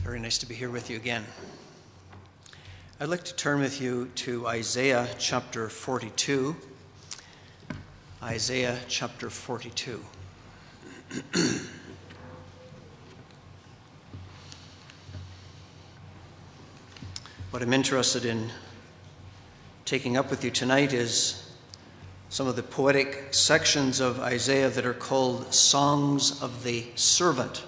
Very nice to be here with you again. I'd like to turn with you to Isaiah chapter 42. Isaiah chapter 42. What I'm interested in taking up with you tonight is some of the poetic sections of Isaiah that are called Songs of the Servant.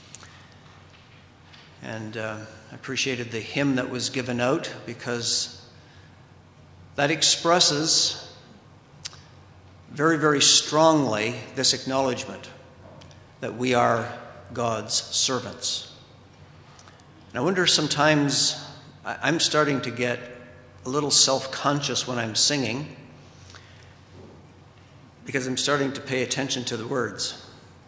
And I appreciated the hymn that was given out because that expresses very, very strongly this acknowledgement that we are God's servants. And I wonder sometimes I'm starting to get a little self-conscious when I'm singing because I'm starting to pay attention to the words.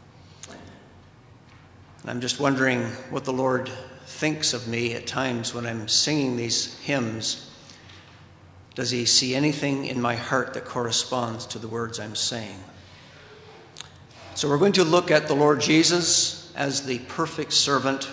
And I'm just wondering what the Lord thinks of me at times when I'm singing these hymns. Does he see anything in my heart that corresponds to the words I'm saying? So we're going to look at the Lord Jesus as the perfect servant.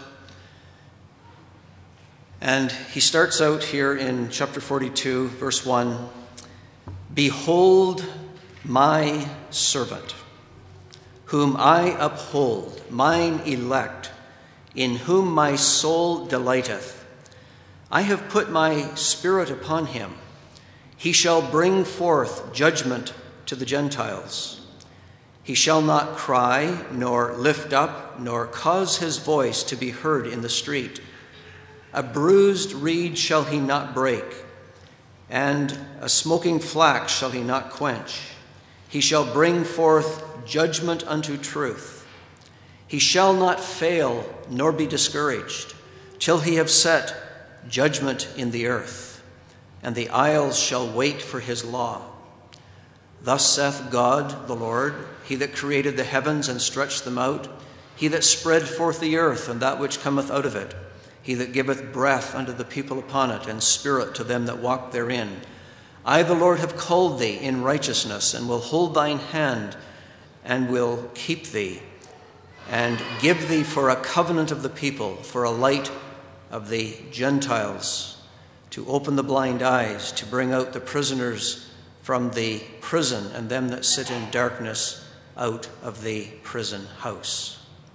And he starts out here in chapter 42, verse 1. Behold my servant, whom I uphold, mine elect, in whom my soul delighteth. I have put my spirit upon him. He shall bring forth judgment to the Gentiles. He shall not cry, nor lift up, nor cause his voice to be heard in the street. A bruised reed shall he not break, and a smoking flax shall he not quench. He shall bring forth judgment unto truth. He shall not fail nor be discouraged till he have set judgment in the earth, and the isles shall wait for his law. Thus saith God the Lord, he that created the heavens and stretched them out, he that spread forth the earth and that which cometh out of it, he that giveth breath unto the people upon it, and spirit to them that walk therein. I, the Lord, have called thee in righteousness, and will hold thine hand, and will keep thee, and give thee for a covenant of the people, for a light of the Gentiles, to open the blind eyes, to bring out the prisoners from the prison, and them that sit in darkness out of the prison house.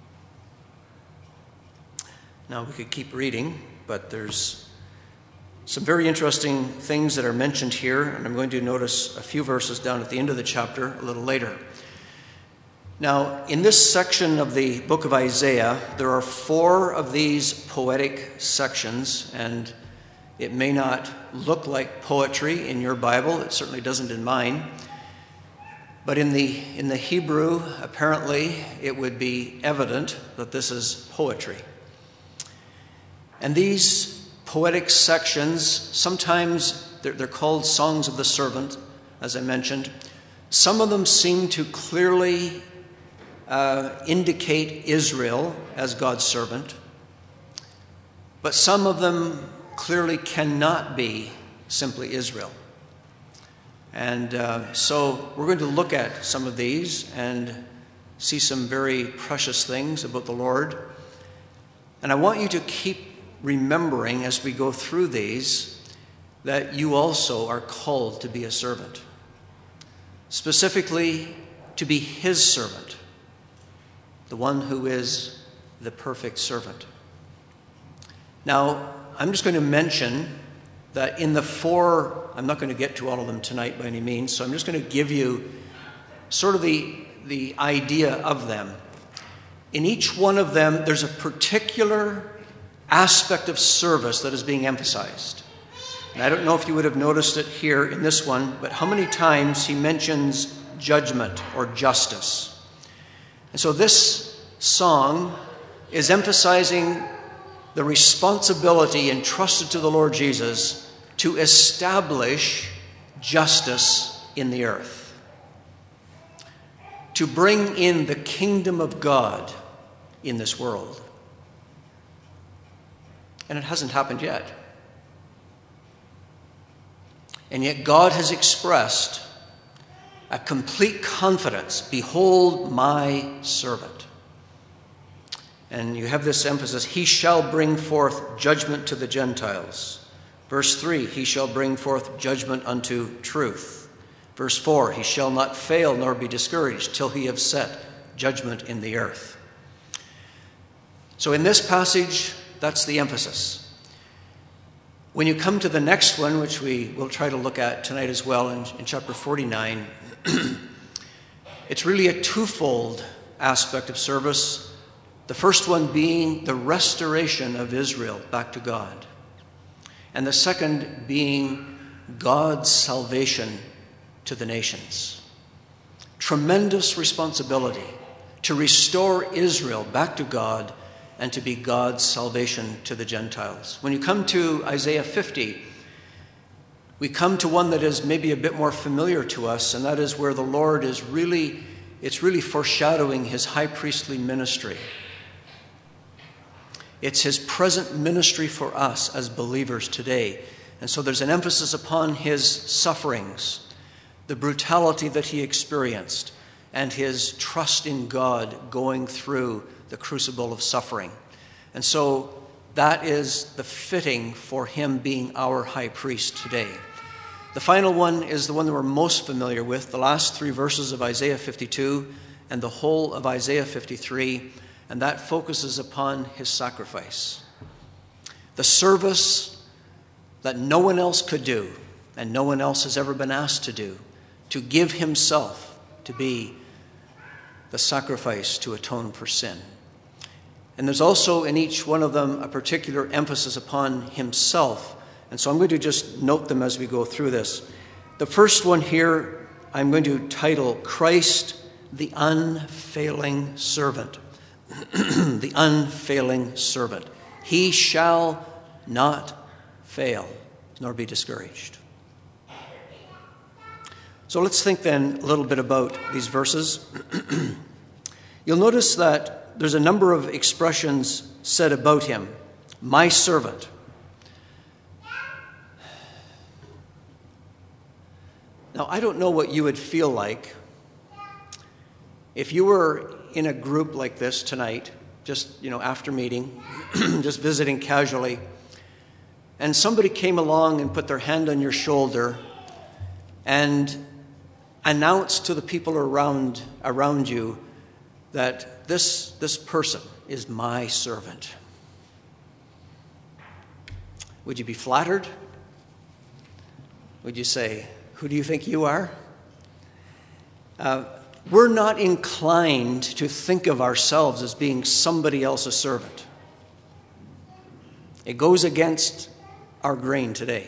Now, we could keep reading, but there's some very interesting things that are mentioned here, and I'm going to notice a few verses down at the end of the chapter a little later. Now, in this section of the book of Isaiah, there are 4 of these poetic sections, and it may not look like poetry in your Bible. It certainly doesn't in mine. But in the Hebrew, apparently, it would be evident that this is poetry. And these poetic sections, sometimes they're called Songs of the Servant, as I mentioned. Some of them seem to clearly indicate Israel as God's servant, but some of them clearly cannot be simply Israel. And so we're going to look at some of these and see some very precious things about the Lord. And I want you to keep remembering as we go through these that you also are called to be a servant, specifically to be his servant, the one who is the perfect servant. Now, I'm just going to mention that in the 4, I'm not going to get to all of them tonight by any means, so I'm just going to give you sort of the idea of them. In each one of them, there's a particular aspect of service that is being emphasized. And I don't know if you would have noticed it here in this one, but how many times he mentions judgment or justice. And so this song is emphasizing the responsibility entrusted to the Lord Jesus to establish justice in the earth, to bring in the kingdom of God in this world. And it hasn't happened yet. And yet God has expressed a complete confidence. Behold my servant. And you have this emphasis, he shall bring forth judgment to the Gentiles. Verse 3, he shall bring forth judgment unto truth. Verse 4, he shall not fail nor be discouraged till he have set judgment in the earth. So in this passage, that's the emphasis. When you come to the next one, which we will try to look at tonight as well in chapter 49, it's really a twofold aspect of service. The first one being the restoration of Israel back to God. And the second being God's salvation to the nations. Tremendous responsibility to restore Israel back to God and to be God's salvation to the Gentiles. When you come to Isaiah 50, we come to one that is maybe a bit more familiar to us, and that is where the Lord is really foreshadowing his high priestly ministry. It's his present ministry for us as believers today. And so there's an emphasis upon his sufferings, the brutality that he experienced, and his trust in God going through the crucible of suffering. And so that is the fitting for him being our high priest today. The final one is the one that we're most familiar with, the last 3 verses of Isaiah 52 and the whole of Isaiah 53, and that focuses upon his sacrifice. The service that no one else could do, and no one else has ever been asked to do, to give himself to be the sacrifice to atone for sin. And there's also in each one of them a particular emphasis upon himself. And so I'm going to just note them as we go through this. The first one here, I'm going to title Christ, the Unfailing Servant. The unfailing servant. He shall not fail, nor be discouraged. So let's think then a little bit about these verses. You'll notice that there's a number of expressions said about him. My servant. Now, I don't know what you would feel like if you were in a group like this tonight, just, after meeting, just visiting casually, and somebody came along and put their hand on your shoulder and announced to the people around you that this person is my servant. Would you be flattered? Would you say, who do you think you are? We're not inclined to think of ourselves as being somebody else's servant. It goes against our grain today.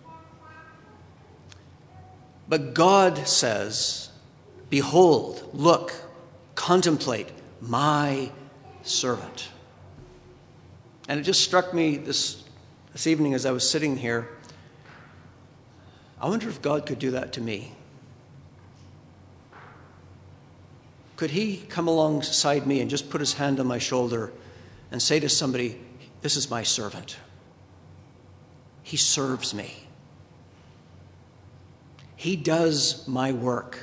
But God says, behold, look, contemplate my servant. And it just struck me this evening as I was sitting here. I wonder if God could do that to me. Could he come alongside me and just put his hand on my shoulder and say to somebody, this is my servant. He serves me. He does my work.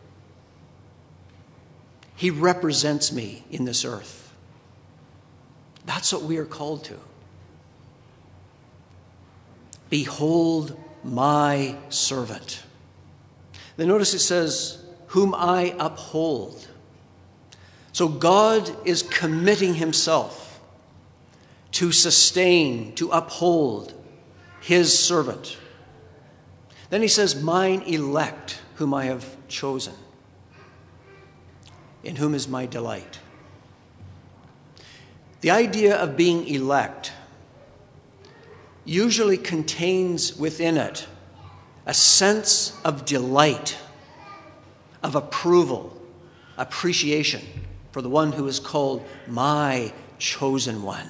He represents me in this earth. That's what we are called to. Behold my servant. Then notice it says, whom I uphold. So God is committing himself to sustain, to uphold his servant. Then he says, mine elect, whom I have chosen, in whom is my delight. The idea of being elect usually contains within it a sense of delight, of approval, appreciation for the one who is called my chosen one.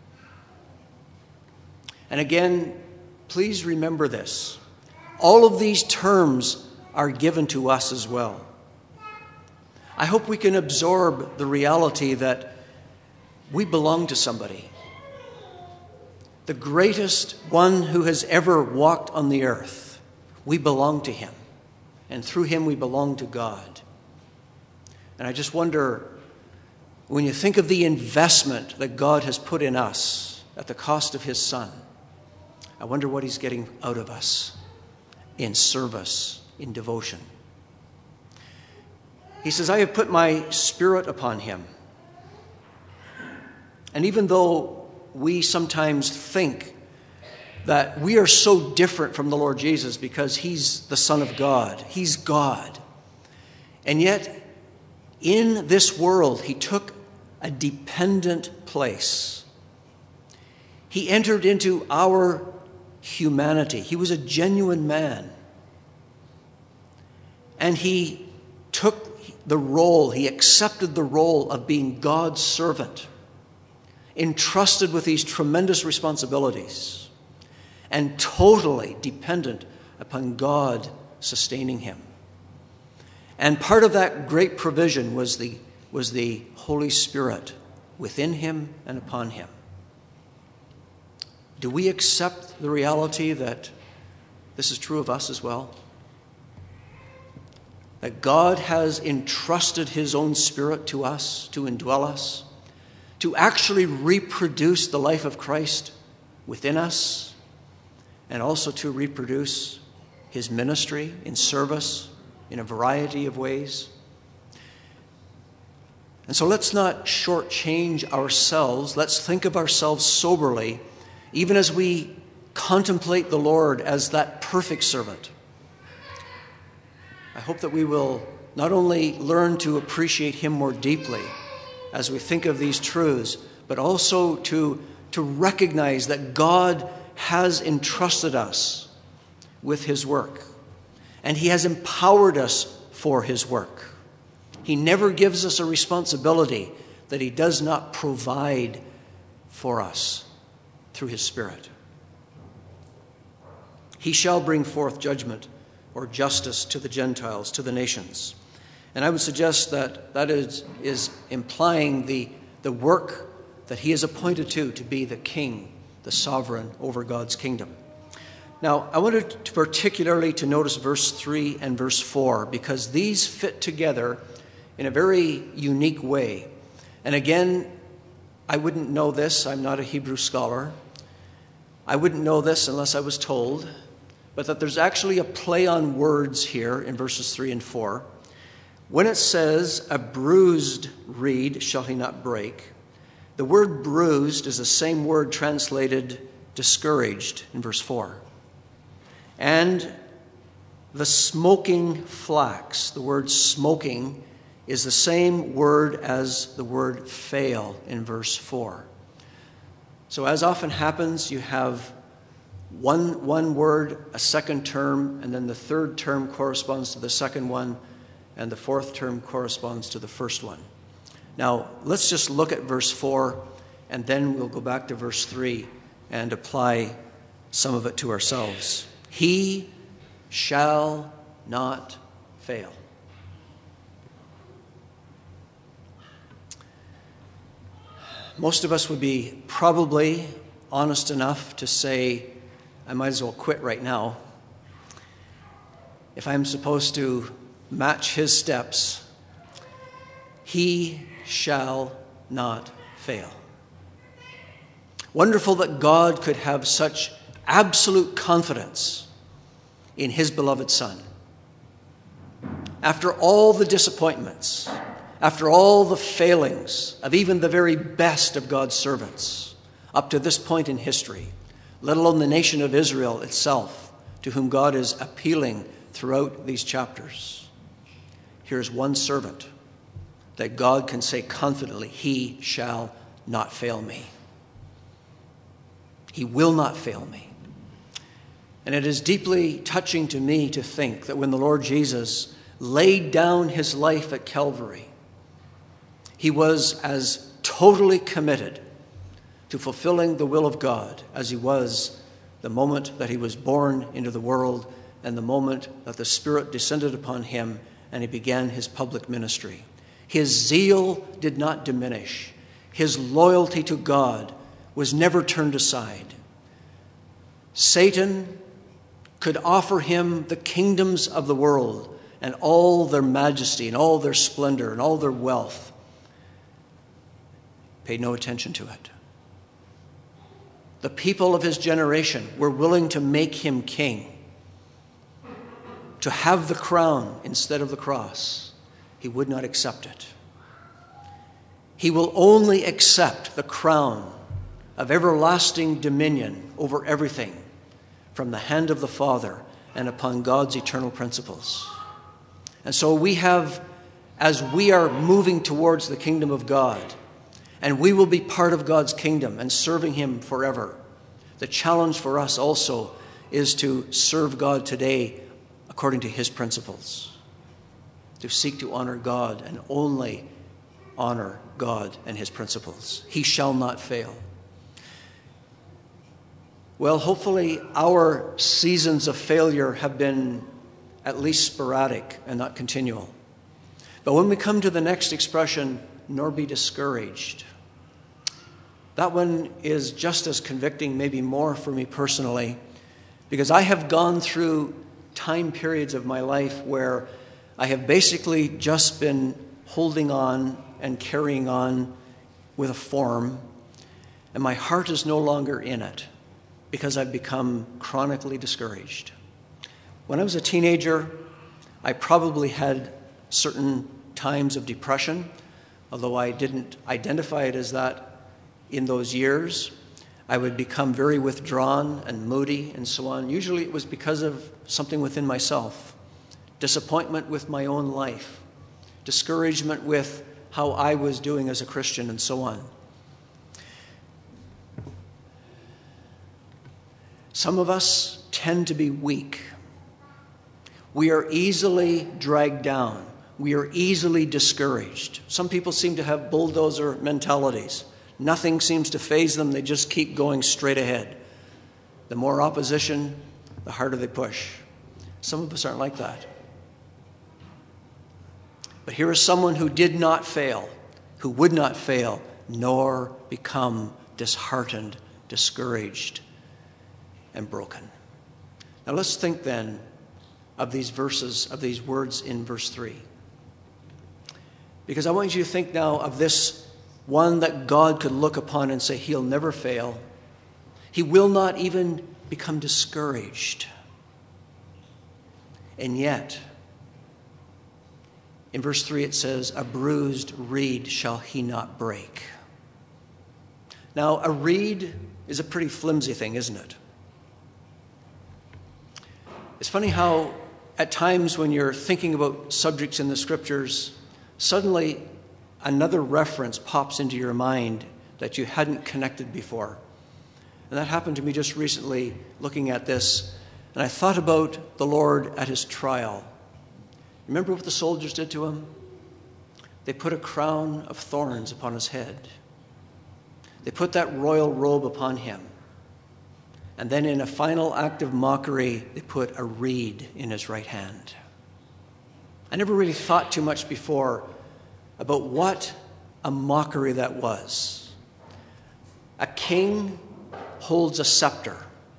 And again, please remember this. All of these terms are given to us as well. I hope we can absorb the reality that we belong to somebody. The greatest one who has ever walked on the earth. We belong to him. And through him we belong to God. And I just wonder, when you think of the investment that God has put in us at the cost of his Son, I wonder what he's getting out of us in service, in devotion. He says, I have put my Spirit upon him. And even though we sometimes think that we are so different from the Lord Jesus because he's the Son of God, he's God, and yet in this world he took a dependent place. He entered into our humanity. He was a genuine man. And he took the role, he accepted the role of being God's servant, entrusted with these tremendous responsibilities, and totally dependent upon God sustaining him. And part of that great provision was the Holy Spirit within him and upon him. Do we accept the reality that this is true of us as well? That God has entrusted his own Spirit to us, to indwell us, to actually reproduce the life of Christ within us, and also to reproduce his ministry in service in a variety of ways. And so let's not shortchange ourselves. Let's think of ourselves soberly, even as we contemplate the Lord as that perfect servant. I hope that we will not only learn to appreciate him more deeply as we think of these truths, but also to recognize that God has entrusted us with his work, and he has empowered us for his work. He never gives us a responsibility that he does not provide for us through his Spirit. He shall bring forth judgment or justice to the Gentiles, to the nations. And I would suggest that is implying the work that he is appointed to be the king, the sovereign over God's kingdom. Now, I wanted particularly to notice verse 3 and verse 4, because these fit together in a very unique way. And again, I wouldn't know this. I'm not a Hebrew scholar. I wouldn't know this unless I was told, but that there's actually a play on words here in verses 3 and 4. When it says, a bruised reed shall he not break, the word bruised is the same word translated discouraged in verse 4. And the smoking flax, the word smoking, is the same word as the word fail in verse 4. So as often happens, you have one word, a second term, and then the third term corresponds to the second one, and the fourth term corresponds to the first one. Now, let's just look at verse 4, and then we'll go back to verse 3 and apply some of it to ourselves. He shall not fail. Most of us would be probably honest enough to say, I might as well quit right now. If I'm supposed to match his steps, he shall not fail. Wonderful that God could have such absolute confidence in his beloved Son. After all the disappointments, after all the failings of even the very best of God's servants up to this point in history, let alone the nation of Israel itself, to whom God is appealing throughout these chapters, here's one servant that God can say confidently, he shall not fail me. He will not fail me. And it is deeply touching to me to think that when the Lord Jesus laid down his life at Calvary, he was as totally committed to fulfilling the will of God as he was the moment that he was born into the world and the moment that the Spirit descended upon him and he began his public ministry. His zeal did not diminish. His loyalty to God was never turned aside. Satan could offer him the kingdoms of the world and all their majesty and all their splendor and all their wealth. paid no attention to it. The people of his generation were willing to make him king, to have the crown instead of the cross. He would not accept it. He will only accept the crown of everlasting dominion over everything from the hand of the Father and upon God's eternal principles. And so we have, as we are moving towards the kingdom of God, and we will be part of God's kingdom and serving him forever, the challenge for us also is to serve God today according to his principles, to seek to honor God and only honor God and his principles. He shall not fail. Well, hopefully our seasons of failure have been at least sporadic and not continual. But when we come to the next expression, nor be discouraged, that one is just as convicting, maybe more for me personally, because I have gone through time periods of my life where I have basically just been holding on and carrying on with a form, and my heart is no longer in it because I've become chronically discouraged. When I was a teenager, I probably had certain times of depression, although I didn't identify it as that in those years. I would become very withdrawn and moody and so on. Usually it was because of something within myself, disappointment with my own life, discouragement with how I was doing as a Christian and so on. Some of us tend to be weak. We are easily dragged down. We are easily discouraged. Some people seem to have bulldozer mentalities. Nothing seems to faze them. They just keep going straight ahead. The more opposition, the harder they push. Some of us aren't like that. But here is someone who did not fail, who would not fail, nor become disheartened, discouraged, and broken. Now let's think then of these verses, of these words in verse 3. Because I want you to think now of this one that God could look upon and say, he'll never fail. He will not even become discouraged. And yet, in verse 3 it says, a bruised reed shall he not break. Now, a reed is a pretty flimsy thing, isn't it? It's funny how at times when you're thinking about subjects in the scriptures, suddenly another reference pops into your mind that you hadn't connected before. And that happened to me just recently looking at this. And I thought about the Lord at his trial. Remember what the soldiers did to him? They put a crown of thorns upon his head. They put that royal robe upon him. And then in a final act of mockery, they put a reed in his right hand. I never really thought too much before about what a mockery that was. A king holds a scepter,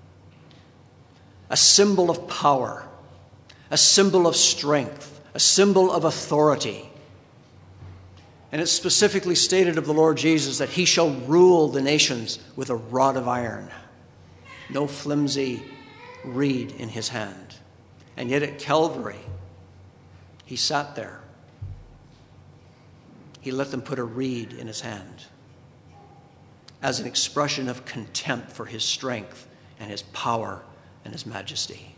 a symbol of power, a symbol of strength, a symbol of authority. And it's specifically stated of the Lord Jesus that he shall rule the nations with a rod of iron. No flimsy reed in his hand. And yet at Calvary, he sat there. He let them put a reed in his hand as an expression of contempt for his strength and his power and his majesty.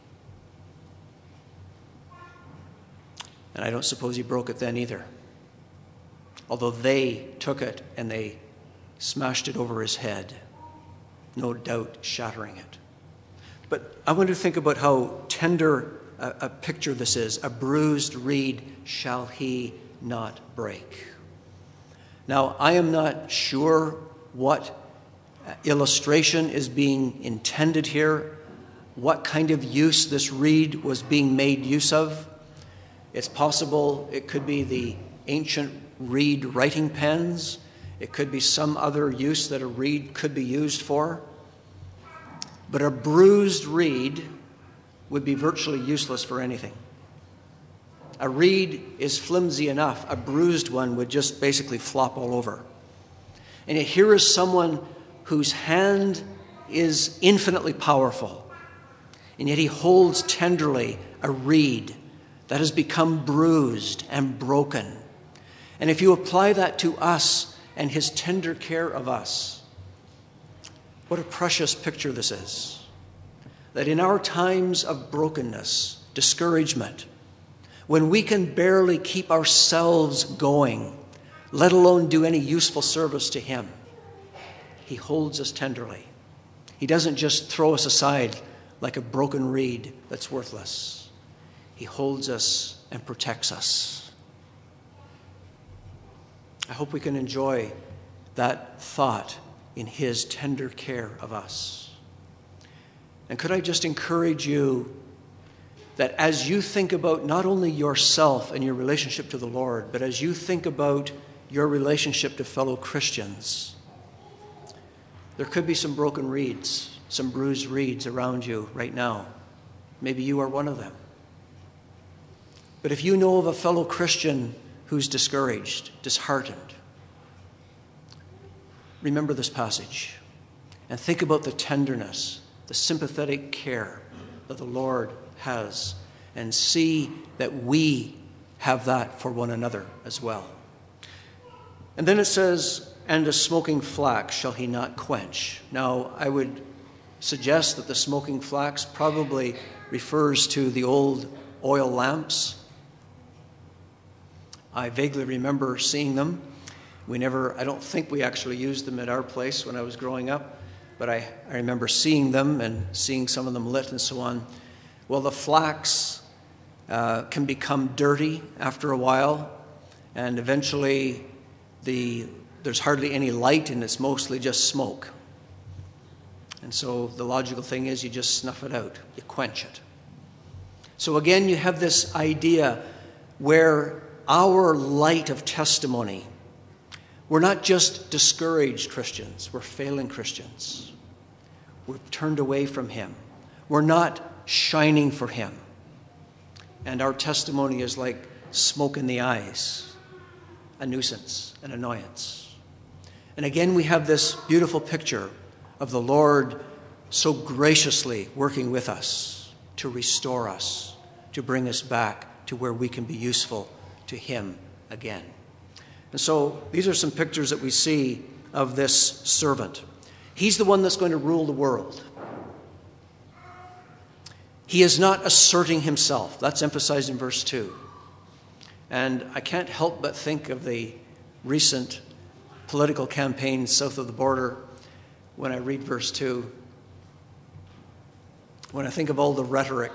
And I don't suppose he broke it then either. Although they took it and they smashed it over his head, no doubt shattering it. But I want to think about how tender a picture this is. A bruised reed shall he not break. Now, I am not sure what illustration is being intended here, what kind of use this reed was being made use of. It's possible it could be the ancient reed writing pens. It could be some other use that a reed could be used for. But a bruised reed would be virtually useless for anything. A reed is flimsy enough. A bruised one would just basically flop all over. And yet here is someone whose hand is infinitely powerful. And yet he holds tenderly a reed that has become bruised and broken. And if you apply that to us and his tender care of us, what a precious picture this is. That in our times of brokenness, discouragement, when we can barely keep ourselves going, let alone do any useful service to him, he holds us tenderly. He doesn't just throw us aside like a broken reed that's worthless. He holds us and protects us. I hope we can enjoy that thought in his tender care of us. And could I just encourage you that as you think about not only yourself and your relationship to the Lord, but as you think about your relationship to fellow Christians, there could be some broken reeds, some bruised reeds around you right now. Maybe you are one of them. But if you know of a fellow Christian who's discouraged, disheartened, remember this passage and think about the tenderness, the sympathetic care that the Lord has, and see that we have that for one another as well. And then it says, and a smoking flax shall he not quench. Now, I would suggest that the smoking flax probably refers to the old oil lamps. I vaguely remember seeing them. I don't think we actually used them at our place when I was growing up, but I remember seeing them and seeing some of them lit and so on. Well, the flax can become dirty after a while, and eventually there's hardly any light and it's mostly just smoke. And so the logical thing is you just snuff it out, you quench it. So again, you have this idea where our light of testimony, we're not just discouraged Christians, we're failing Christians. We've turned away from him. We're not shining for him. And our testimony is like smoke in the eyes, a nuisance, an annoyance. And again, we have this beautiful picture of the Lord so graciously working with us to restore us, to bring us back to where we can be useful to him again. And so these are some pictures that we see of this servant. He's the one that's going to rule the world. He is not asserting himself. That's emphasized in verse 2. And I can't help but think of the recent political campaign south of the border when I read verse 2. When I think of all the rhetoric,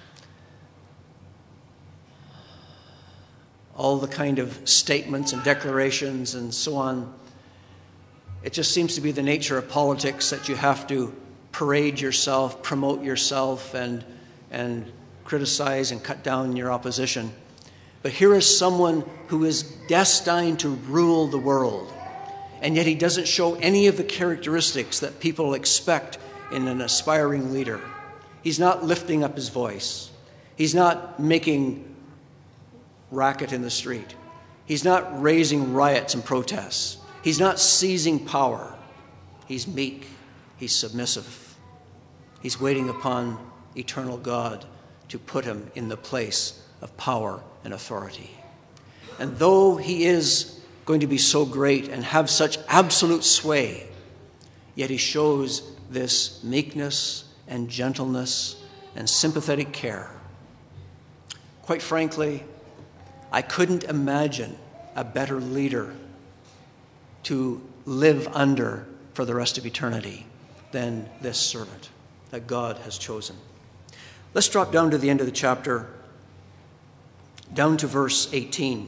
all the kind of statements and declarations and so on, it just seems to be the nature of politics that you have to parade yourself, promote yourself, and criticize and cut down your opposition. But here is someone who is destined to rule the world, and yet he doesn't show any of the characteristics that people expect in an aspiring leader. He's not lifting up his voice. He's not making racket in the street. He's not raising riots and protests. He's not seizing power. He's meek. He's submissive. He's waiting upon eternal God to put him in the place of power and authority. And though he is going to be so great and have such absolute sway, yet he shows this meekness and gentleness and sympathetic care. Quite frankly, I couldn't imagine a better leader to live under for the rest of eternity than this servant that God has chosen. Let's drop down to the end of the chapter, down to verse 18.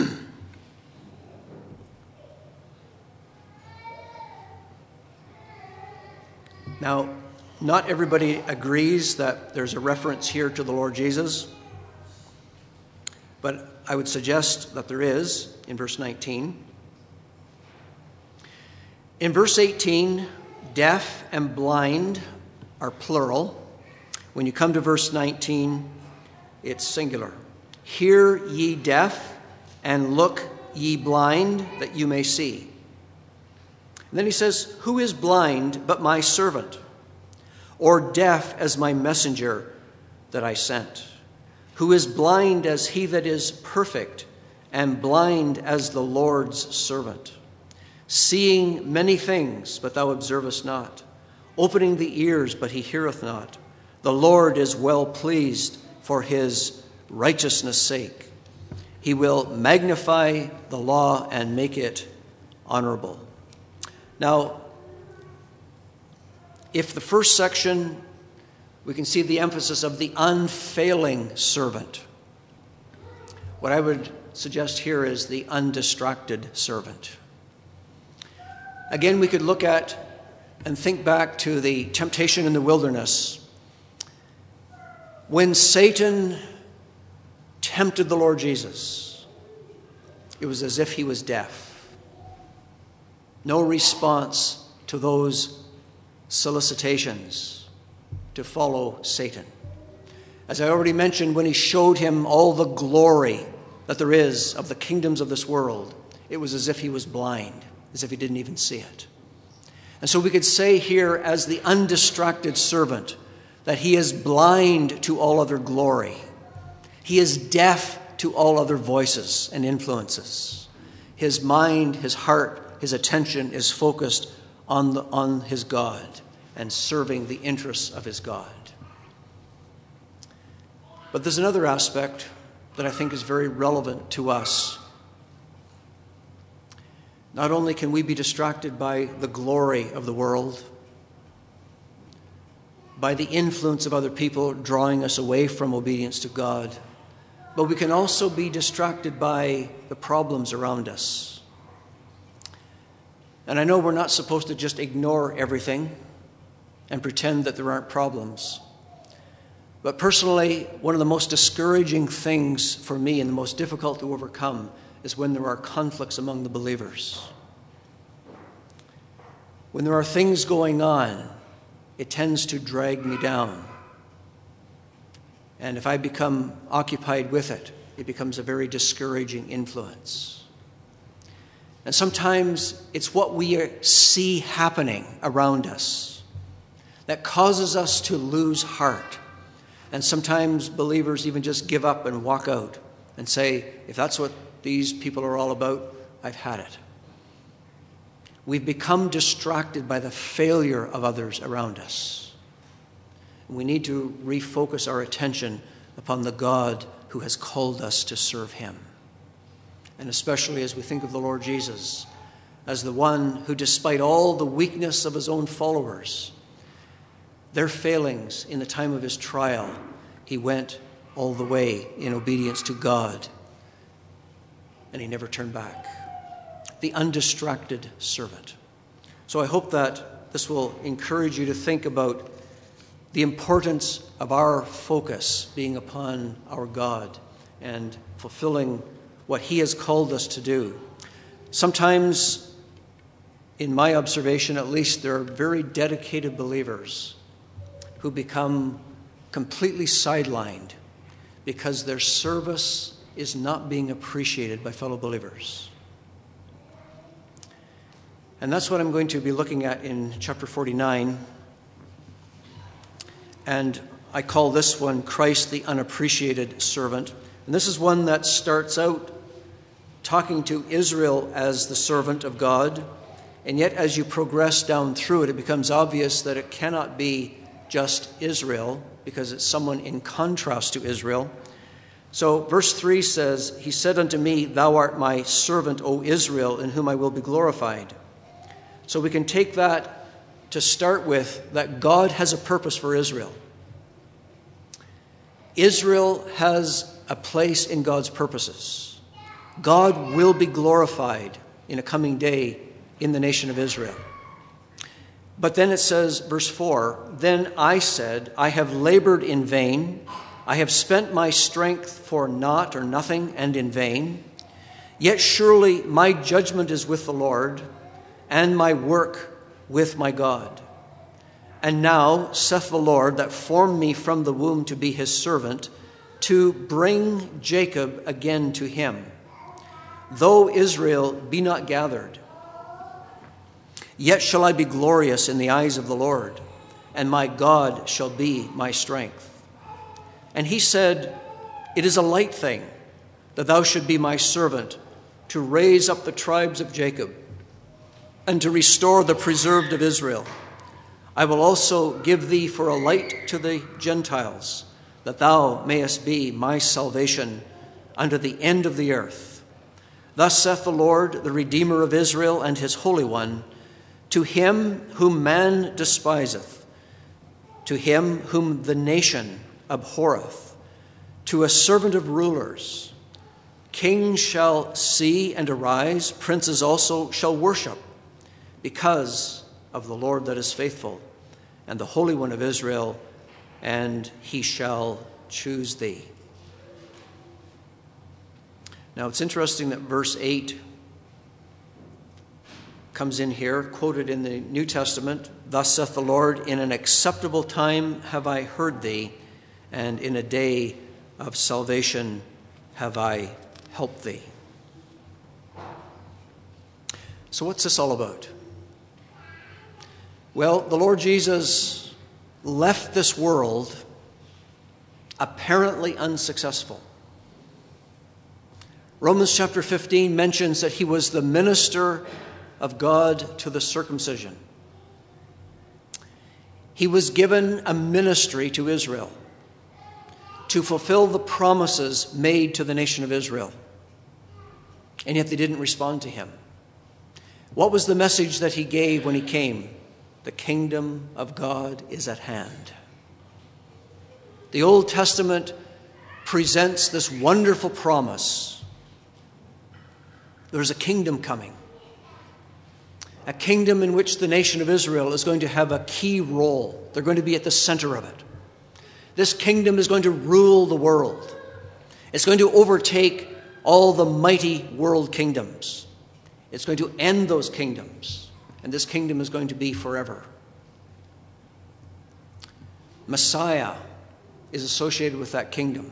Now, not everybody agrees that there's a reference here to the Lord Jesus, but I would suggest that there is in verse 19. In verse 18, deaf and blind are plural. When you come to verse 19, it's singular. Hear ye deaf, and look ye blind, that you may see. And then he says, who is blind but my servant, or deaf as my messenger that I sent? Who is blind as he that is perfect, and blind as the Lord's servant? Seeing many things, but thou observest not. Opening the ears, but he heareth not. The Lord is well pleased for his righteousness' sake. He will magnify the law and make it honorable. Now, if the first section, we can see the emphasis of the unfailing servant. What I would suggest here is the undistracted servant. Again, we could look at and think back to the temptation in the wilderness. When Satan tempted the Lord Jesus, it was as if he was deaf. No response to those solicitations to follow Satan. As I already mentioned, when he showed him all the glory that there is of the kingdoms of this world, it was as if he was blind, as if he didn't even see it. And so we could say here, as the undistracted servant, that he is blind to all other glory. He is deaf to all other voices and influences. His mind, his heart, his attention is focused on his God and serving the interests of his God. But there's another aspect that I think is very relevant to us. Not only can we be distracted by the glory of the world, by the influence of other people drawing us away from obedience to God, but we can also be distracted by the problems around us. And I know we're not supposed to just ignore everything and pretend that there aren't problems. But personally, one of the most discouraging things for me and the most difficult to overcome is when there are conflicts among the believers. When there are things going on, it tends to drag me down. And if I become occupied with it, it becomes a very discouraging influence. And sometimes it's what we see happening around us that causes us to lose heart. And sometimes believers even just give up and walk out and say, if that's what these people are all about, I've had it. We've become distracted by the failure of others around us. We need to refocus our attention upon the God who has called us to serve him. And especially as we think of the Lord Jesus as the one who, despite all the weakness of his own followers, their failings in the time of his trial, he went all the way in obedience to God, and he never turned back. The undistracted servant. So I hope that this will encourage you to think about the importance of our focus being upon our God and fulfilling what he has called us to do. Sometimes, in my observation at least, there are very dedicated believers who become completely sidelined because their service is not being appreciated by fellow believers. And that's what I'm going to be looking at in chapter 49. And I call this one Christ the Unappreciated Servant. And this is one that starts out talking to Israel as the servant of God. And yet as you progress down through it, it becomes obvious that it cannot be just Israel, because it's someone in contrast to Israel. So verse 3 says, he said unto me, thou art my servant, O Israel, in whom I will be glorified. So we can take that to start with, that God has a purpose for Israel. Israel has a place in God's purposes. God will be glorified in a coming day in the nation of Israel. But then it says, verse 4, then I said, I have labored in vain. I have spent my strength for naught or nothing and in vain. Yet surely my judgment is with the Lord, and my work with my God. And now, saith the Lord, that formed me from the womb to be his servant, to bring Jacob again to him, though Israel be not gathered. Yet shall I be glorious in the eyes of the Lord, and my God shall be my strength. And he said, It is a light thing that thou should be my servant, to raise up the tribes of Jacob, and to restore the preserved of Israel. I will also give thee for a light to the Gentiles, that thou mayest be my salvation unto the end of the earth. Thus saith the Lord, the Redeemer of Israel, and his Holy One, to him whom man despiseth, to him whom the nation abhorreth, to a servant of rulers, kings shall see and arise, princes also shall worship, because of the Lord that is faithful, and the Holy One of Israel, and he shall choose thee. Now it's interesting that verse 8 comes in here, quoted in the New Testament. Thus saith the Lord, in an acceptable time have I heard thee, and in a day of salvation have I helped thee. So what's this all about? Well, the Lord Jesus left this world apparently unsuccessful. Romans chapter 15 mentions that he was the minister of God to the circumcision. He was given a ministry to Israel to fulfill the promises made to the nation of Israel. And yet they didn't respond to him. What was the message that he gave when he came? The kingdom of God is at hand. The Old Testament presents this wonderful promise. There's a kingdom coming. A kingdom in which the nation of Israel is going to have a key role. They're going to be at the center of it. This kingdom is going to rule the world. It's going to overtake all the mighty world kingdoms. It's going to end those kingdoms. And this kingdom is going to be forever. Messiah is associated with that kingdom.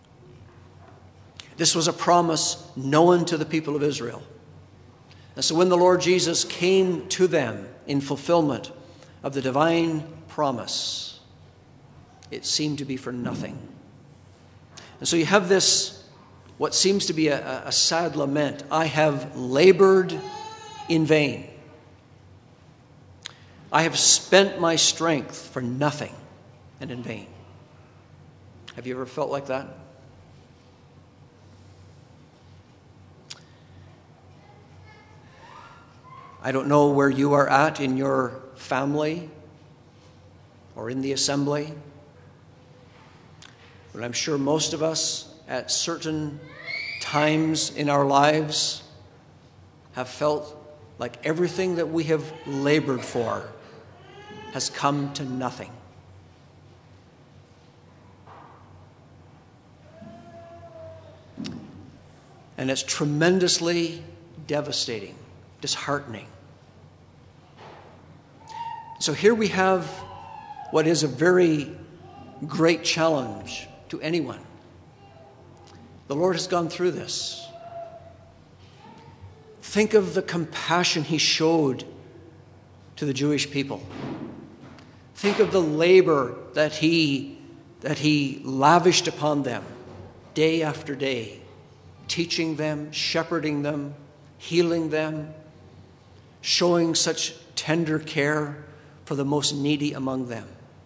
This was a promise known to the people of Israel. And so when the Lord Jesus came to them in fulfillment of the divine promise, it seemed to be for nothing. And so you have this, what seems to be a sad lament. I have labored in vain. I have spent my strength for nothing and in vain. Have you ever felt like that? I don't know where you are at in your family or in the assembly, but I'm sure most of us at certain times in our lives have felt like everything that we have labored for has come to nothing. And it's tremendously devastating, disheartening. So here we have what is a very great challenge to anyone. The Lord has gone through this. Think of the compassion he showed to the Jewish people. Think of the labor that he lavished upon them day after day, teaching them, shepherding them, healing them, showing such tender care for the most needy among them.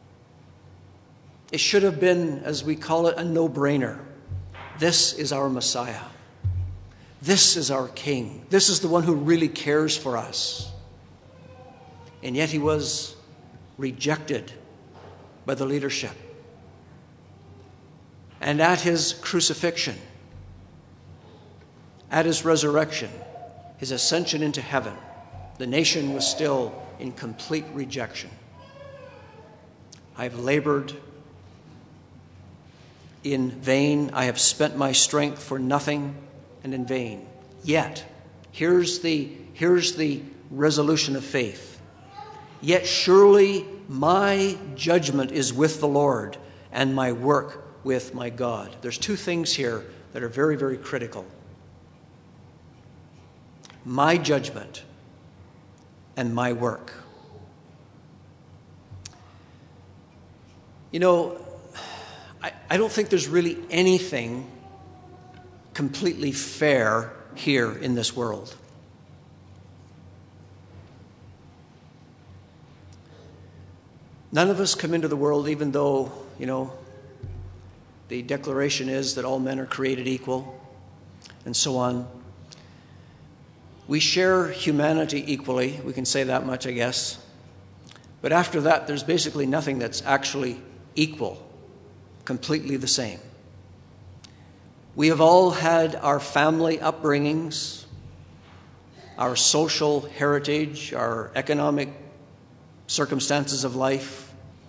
It should have been, as we call it, a no-brainer. This is our Messiah. This is our King. This is the one who really cares for us. And yet he was rejected by the leadership. And at his crucifixion, at his resurrection, his ascension into heaven, the nation was still in complete rejection. I have labored in vain. I have spent my strength for nothing and in vain. Yet, here's the resolution of faith. Yet surely my judgment is with the Lord and my work with my God. There's two things here that are very, very critical. My judgment and my work. You know, I don't think there's really anything completely fair here in this world. None of us come into the world, even though, the declaration is that all men are created equal, and so on. We share humanity equally. We can say that much, I guess. But after that, there's basically nothing that's actually equal, completely the same. We have all had our family upbringings, our social heritage, our economic circumstances of life,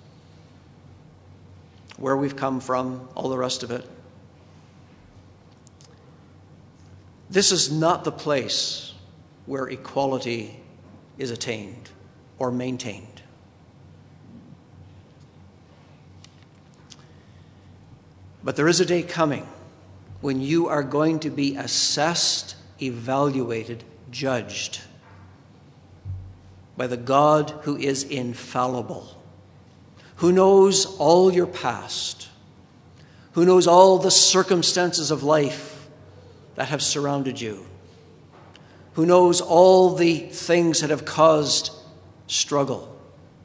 where we've come from, all the rest of it. This is not the place where equality is attained or maintained. But there is a day coming when you are going to be assessed, evaluated, judged by the God who is infallible, who knows all your past, who knows all the circumstances of life that have surrounded you, who knows all the things that have caused struggle.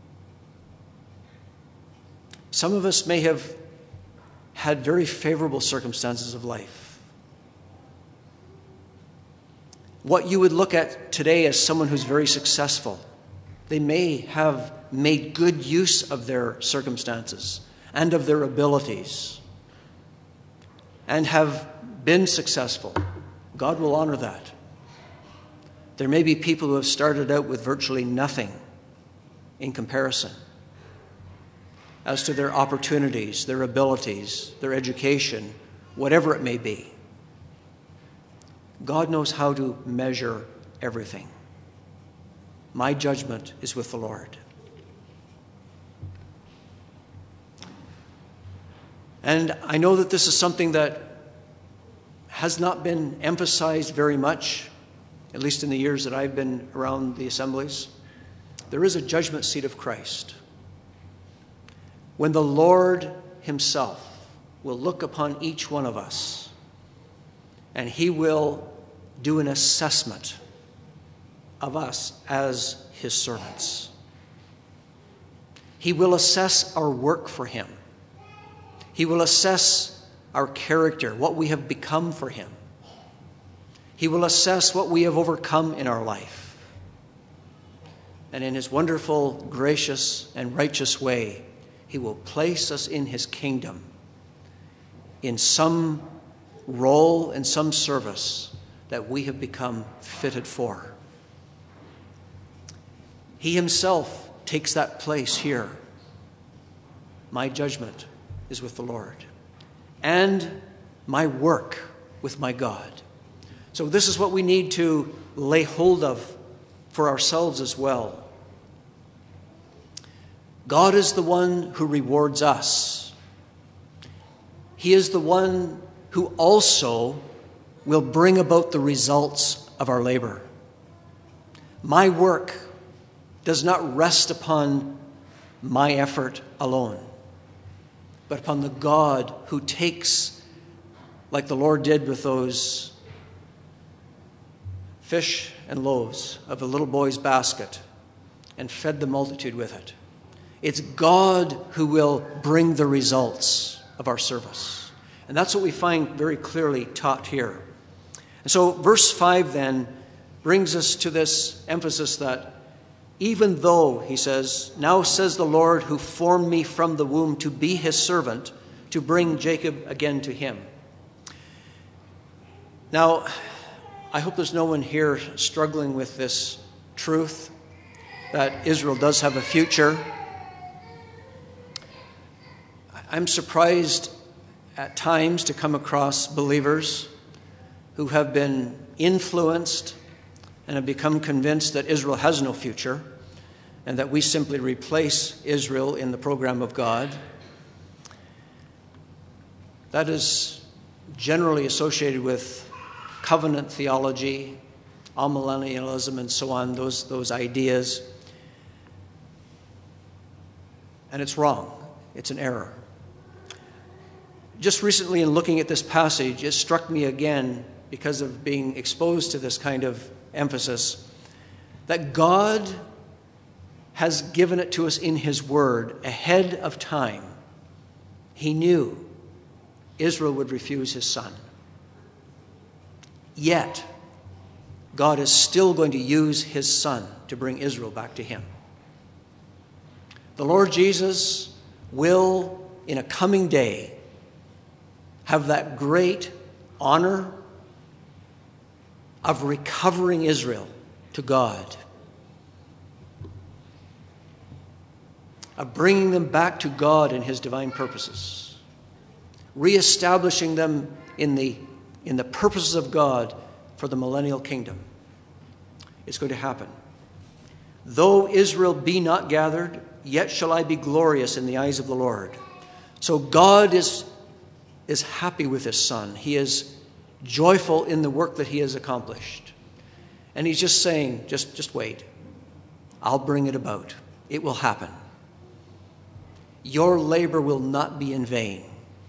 Some of us may have had very favorable circumstances of life. What you would look at today as someone who's very successful, they may have made good use of their circumstances and of their abilities and have been successful. God will honor that. There may be people who have started out with virtually nothing in comparison as to their opportunities, their abilities, their education, whatever it may be. God knows how to measure everything. My judgment is with the Lord. And I know that this is something that has not been emphasized very much, at least in the years that I've been around the assemblies. There is a judgment seat of Christ, when the Lord himself will look upon each one of us, and he will do an assessment of us as his servants. He will assess our work for him. He will assess our character, what we have become for him. He will assess what we have overcome in our life. And in his wonderful, gracious, and righteous way, he will place us in his kingdom in some role and some service that we have become fitted for. He himself takes that place here. My judgment is with the Lord, and my work with my God. So this is what we need to lay hold of for ourselves as well. God is the one who rewards us. He is the one who also will bring about the results of our labor. My work does not rest upon my effort alone, but upon the God who takes, like the Lord did with those fish and loaves of a little boy's basket, and fed the multitude with it. It's God who will bring the results of our service. And that's what we find very clearly taught here. And so verse 5 then brings us to this emphasis that even though, he says, now says the Lord who formed me from the womb to be his servant, to bring Jacob again to him. Now, I hope there's no one here struggling with this truth that Israel does have a future. I'm surprised at times to come across believers who have been influenced and have become convinced that Israel has no future and that we simply replace Israel in the program of God. That is generally associated with covenant theology, amillennialism and so on, those ideas. And it's wrong. It's an error. Just recently in looking at this passage, it struck me again, because of being exposed to this kind of emphasis, that God has given it to us in His Word ahead of time. He knew Israel would refuse His Son. Yet, God is still going to use His Son to bring Israel back to Him. The Lord Jesus will, in a coming day, have that great honor of recovering Israel to God, of bringing them back to God and His divine purposes, reestablishing them in the purposes of God for the millennial kingdom. It's going to happen. Though Israel be not gathered, yet shall I be glorious in the eyes of the Lord. So God is happy with His Son. He is joyful in the work that He has accomplished. And He's just saying, just wait. I'll bring it about. It will happen. Your labor will not be in vain.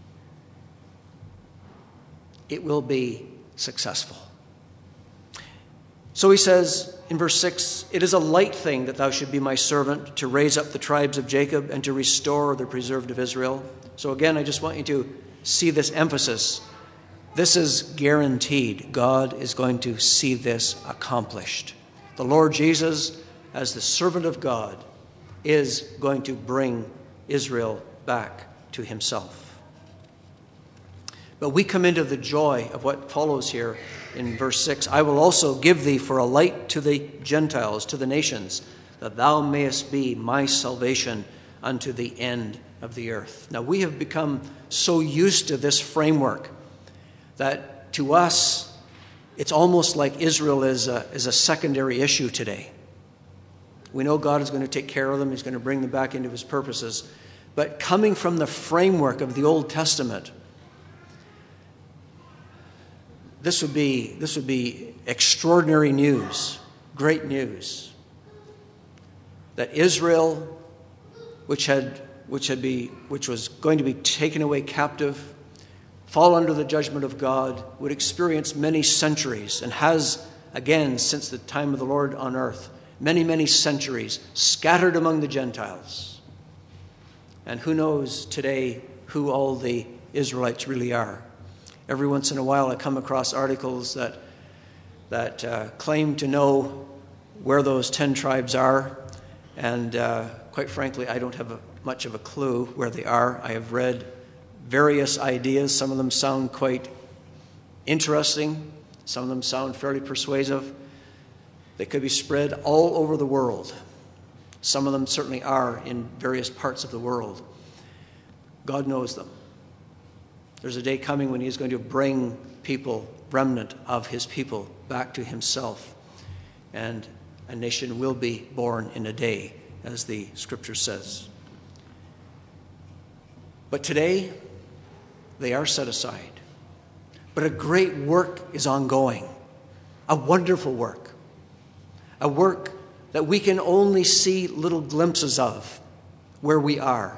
It will be successful. So He says in verse 6, "It is a light thing that thou should be my servant, to raise up the tribes of Jacob and to restore the preserved of Israel." So again, I just want you to see this emphasis. This is guaranteed. God is going to see this accomplished. The Lord Jesus, as the servant of God, is going to bring Israel back to Himself. But we come into the joy of what follows here in verse 6. "I will also give thee for a light to the Gentiles, to the nations, that thou mayest be my salvation unto the end of the earth." Now, we have become so used to this framework that to us, it's almost like Israel is a secondary issue today. We know God is going to take care of them. He's going to bring them back into His purposes. But coming from the framework of the Old Testament, this would be extraordinary news, great news, that Israel, which was going to be taken away captive, fall under the judgment of God, would experience many centuries, and has again since the time of the Lord on earth, many centuries scattered among the Gentiles. And who knows today who all the Israelites really are. Every once in a while I come across articles that claim to know where those 10 tribes are, and quite frankly, I don't have much of a clue where they are. I have read various ideas. Some of them sound quite interesting. Some of them sound fairly persuasive. They could be spread all over the world. Some of them certainly are in various parts of the world. God knows them. There's a day coming when He is going to bring people, remnant of His people, back to Himself. And a nation will be born in a day, as the Scripture says. But today, they are set aside. But a great work is ongoing, a wonderful work, a work that we can only see little glimpses of where we are.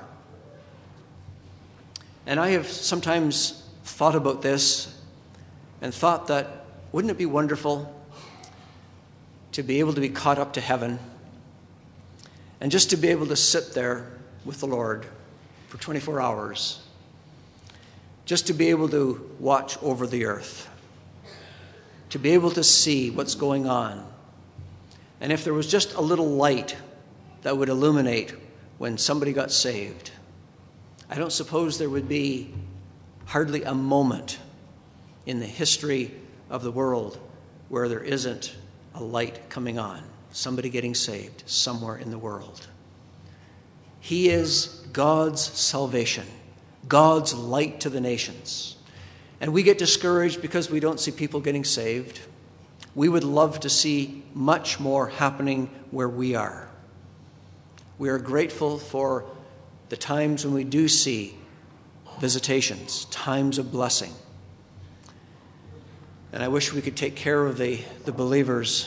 And I have sometimes thought about this and thought that, wouldn't it be wonderful to be able to be caught up to heaven and just to be able to sit there with the Lord for 24 hours, just to be able to watch over the earth, to be able to see what's going on. And if there was just a little light that would illuminate when somebody got saved, I don't suppose there would be hardly a moment in the history of the world where there isn't a light coming on, somebody getting saved somewhere in the world. He is God's salvation, God's light to the nations. And we get discouraged because we don't see people getting saved. We would love to see much more happening where we are. We are grateful for the times when we do see visitations, times of blessing. And I wish we could take care of the believers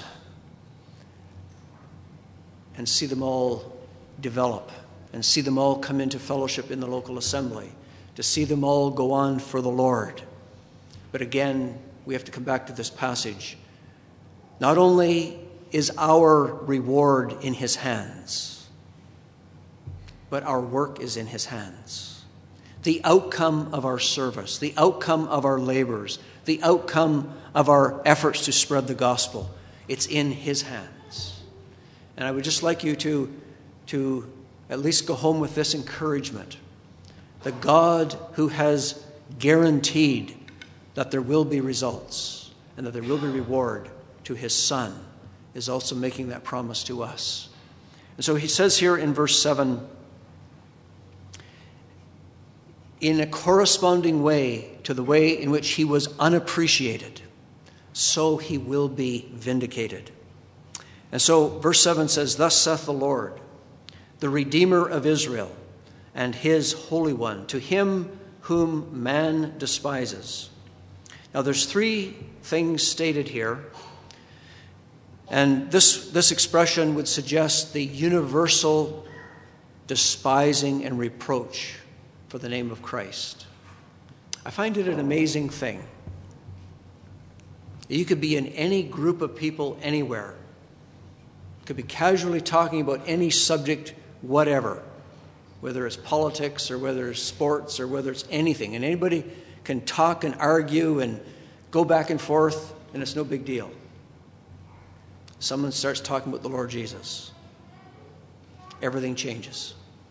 and see them all develop and see them all come into fellowship in the local assembly, to see them all go on for the Lord. But again, we have to come back to this passage. Not only is our reward in his hands, but our work is in his hands. The outcome of our service, the outcome of our labors, the outcome of our efforts to spread the gospel, it's in his hands. And I would just like you to at least go home with this encouragement. The God who has guaranteed that there will be results and that there will be reward to his Son is also making that promise to us. And so he says here in verse 7, in a corresponding way to the way in which he was unappreciated, so he will be vindicated. And so verse 7 says, thus saith the Lord, the Redeemer of Israel, and his Holy One, to him whom man despises. Now there's three things stated here, and this expression would suggest the universal despising and reproach for the name of Christ. I find it an amazing thing. You could be in any group of people anywhere. You could be casually talking about any subject, whatever, whether it's politics or whether it's sports or whether it's anything. And anybody can talk and argue and go back and forth, and it's no big deal. Someone starts talking about the Lord Jesus. Everything changes.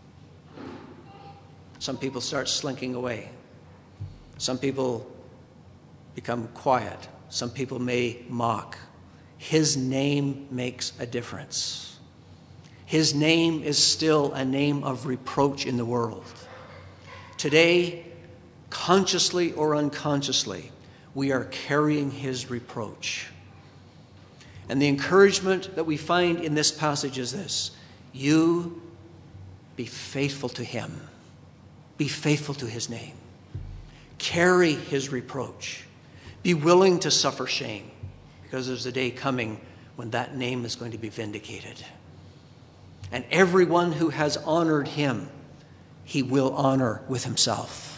Some people start slinking away. Some people become quiet. Some people may mock. His name makes a difference. His name is still a name of reproach in the world. Today, consciously or unconsciously, we are carrying his reproach. And the encouragement that we find in this passage is this: you be faithful to him. Be faithful to his name. Carry his reproach. Be willing to suffer shame, because there's a day coming when that name is going to be vindicated. And everyone who has honored him, he will honor with himself.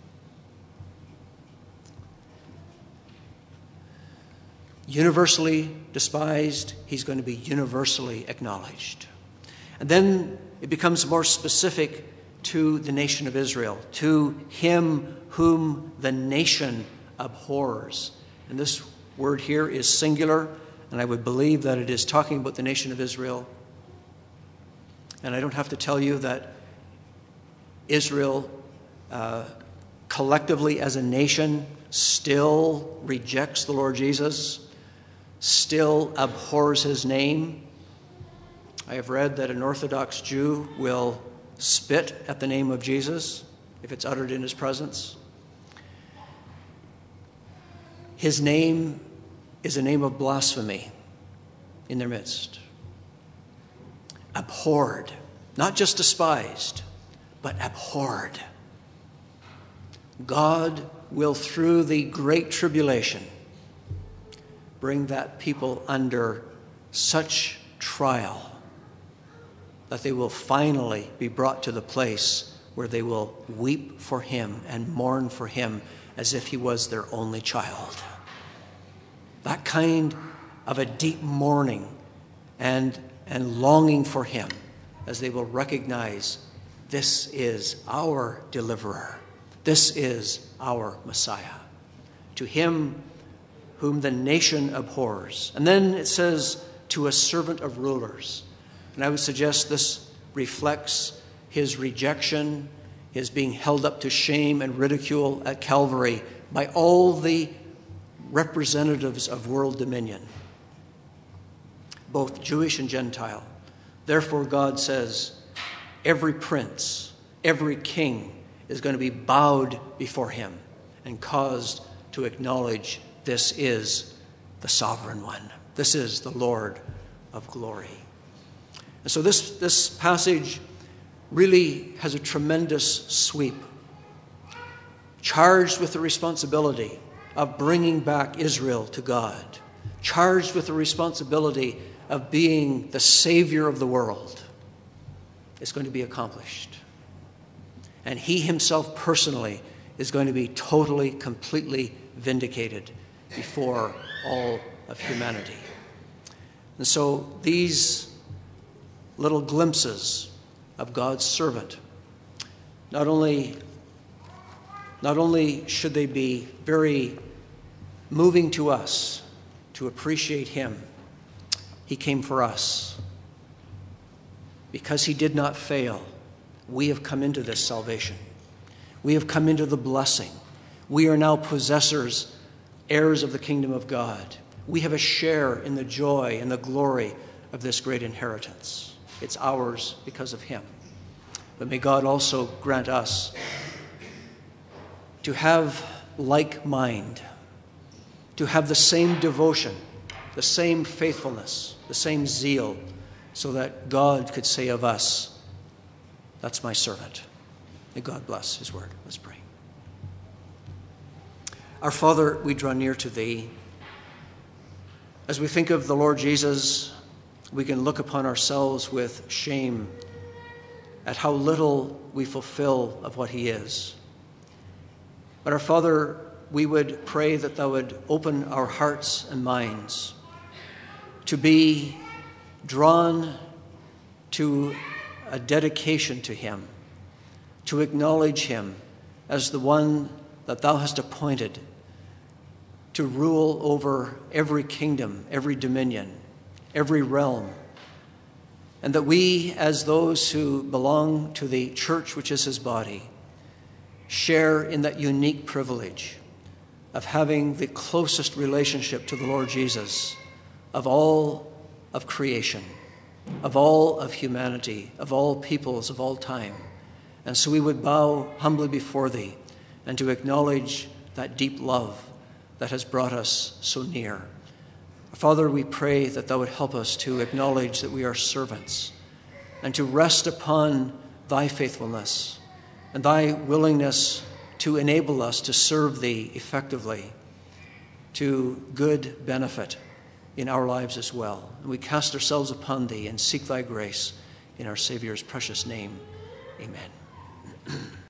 Universally despised, he's going to be universally acknowledged. And then it becomes more specific to the nation of Israel, to him whom the nation abhors. And this word here is singular, and I would believe that it is talking about the nation of Israel. And I don't have to tell you that Israel, collectively as a nation, still rejects the Lord Jesus, still abhors his name. I have read that an Orthodox Jew will spit at the name of Jesus if it's uttered in his presence. His name is a name of blasphemy in their midst. Abhorred, not just despised, but abhorred. God will, through the great tribulation, bring that people under such trial that they will finally be brought to the place where they will weep for him and mourn for him as if he was their only child. That kind of a deep mourning and longing for him, as they will recognize this is our deliverer. This is our Messiah. To him whom the nation abhors. And then it says, to a servant of rulers. And I would suggest this reflects his rejection, his being held up to shame and ridicule at Calvary by all the representatives of world dominion, both Jewish and Gentile. Therefore, God says, every prince, every king is going to be bowed before him and caused to acknowledge this is the sovereign one. This is the Lord of glory. And so this passage really has a tremendous sweep, charged with the responsibility of bringing back Israel to God, charged with the responsibility of being the Savior of the world, is going to be accomplished. And he himself personally is going to be totally, completely vindicated before all of humanity. And so these little glimpses of God's servant, not only should they be very moving to us to appreciate him, he came for us. Because he did not fail, we have come into this salvation. We have come into the blessing. We are now possessors, heirs of the kingdom of God. We have a share in the joy and the glory of this great inheritance. It's ours because of him. But may God also grant us to have like mind, to have the same devotion, the same faithfulness, the same zeal, so that God could say of us, "That's my servant." May God bless his word. Let's pray. Our Father, we draw near to thee. As we think of the Lord Jesus, we can look upon ourselves with shame at how little we fulfill of what he is. But our Father, we would pray that thou would open our hearts and minds to be drawn to a dedication to him, to acknowledge him as the one that thou hast appointed to rule over every kingdom, every dominion, every realm, and that we, as those who belong to the church which is his body, share in that unique privilege of having the closest relationship to the Lord Jesus of all of creation, of all of humanity, of all peoples, of all time. And so we would bow humbly before thee and to acknowledge that deep love that has brought us so near. Father, we pray that thou would help us to acknowledge that we are servants and to rest upon thy faithfulness and thy willingness to enable us to serve thee effectively to good benefit in our lives as well. And we cast ourselves upon thee and seek thy grace in our Savior's precious name. Amen.